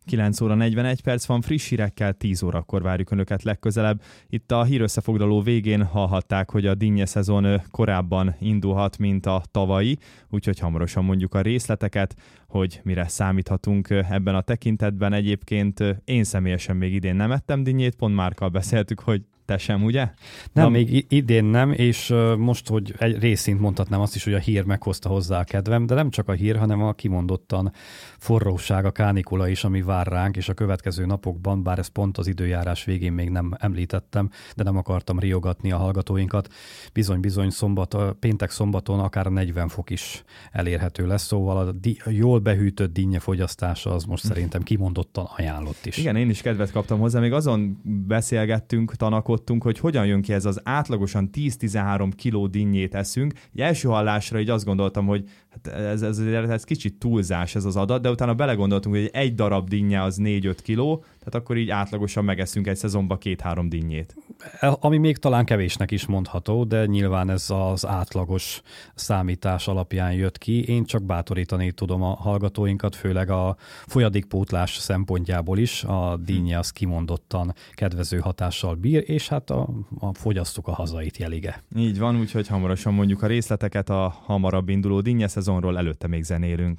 9 óra 41 perc van, friss hírekkel 10 órakor várjuk Önöket legközelebb. Itt a hírösszefoglaló végén hallhatták, hogy a dinnye szezon korábban indulhat, mint a tavalyi, úgyhogy hamarosan mondjuk a részleteket, hogy mire számíthatunk ebben a tekintetben. Egyébként én személyesen még idén nem ettem dinnyét, pont Márkkal beszéltük, hogy te sem, ugye? Nem, még idén nem, és most, hogy egy részint mondhatnám azt is, hogy a hír meghozta hozzá a kedvem, de nem csak a hír, hanem a kimondottan forróság, a kánikula is, ami vár ránk, és a következő napokban, bár ezt pont az időjárás végén még nem említettem, de nem akartam riogatni a hallgatóinkat, bizony péntek-szombaton akár 40 fok is elérhető lesz, szóval a jól behűtött dinnye fogyasztása az most szerintem kimondottan ajánlott is. Igen, én is kedvet kaptam hozzá, még azon beszélgettünk, tanakodtunk, hogy hogyan jön ki ez az átlagosan 10-13 kiló dinnyét eszünk. Első hallásra így azt gondoltam, hogy hát ez kicsit túlzás ez az adat, de utána belegondoltunk, hogy egy darab dinnye az 4-5 kiló, tehát akkor így átlagosan megeszünk egy szezonban 2-3 dinnyét. Ami még talán kevésnek is mondható, de nyilván ez az átlagos számítás alapján jött ki. Én csak bátorítani tudom a hallgatóinkat, főleg a folyadékpótlás szempontjából is. A dinnye az kimondottan kedvező hatással bír, és hát a fogyasztók a hazait jelige. Így van, úgyhogy hamarosan mondjuk a részleteket a hamarabb induló dinnye szezonról, előtte még zenélünk.